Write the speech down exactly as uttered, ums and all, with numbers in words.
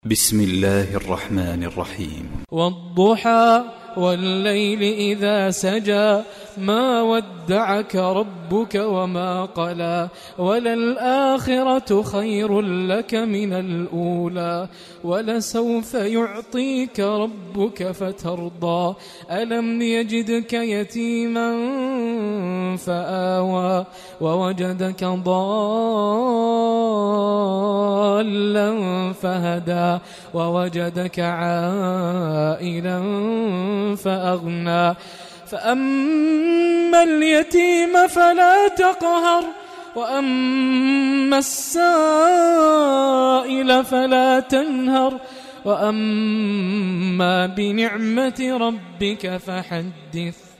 بسم الله الرحمن الرحيم. والضحى والليل إذا سجى ما ودعك ربك وما قلى وللآخرة خير لك من الأولى ولسوف يعطيك ربك فترضى ألم يجدك يتيما فآوى ووجدك ضالا فهدى ووجدك عائلا فأغنى فأما اليتيم فلا تقهر وأما السائل فلا تنهر وأما بنعمة ربك فحدث.